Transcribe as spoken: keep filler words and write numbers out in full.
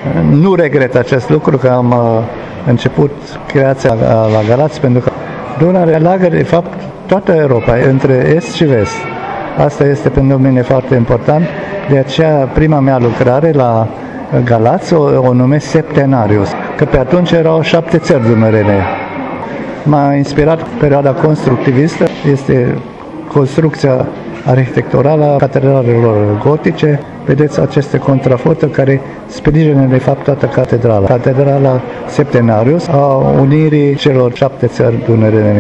Nu regret acest lucru, că am început creația la Galați, pentru că Dunărea leagă de fapt toată Europa, între Est și Vest. Asta este pentru mine foarte important, de aceea prima mea lucrare la Galați o, o numesc Septenarius, că pe atunci erau șapte țări dunărene. M-a inspirat perioada constructivistă, este construcția arhitecturală a catedralelor gotice. Vedeți aceste contraforte care sprijină de fapt toată catedrala. Catedrala Septenarius a unirii celor șapte țări dunărene.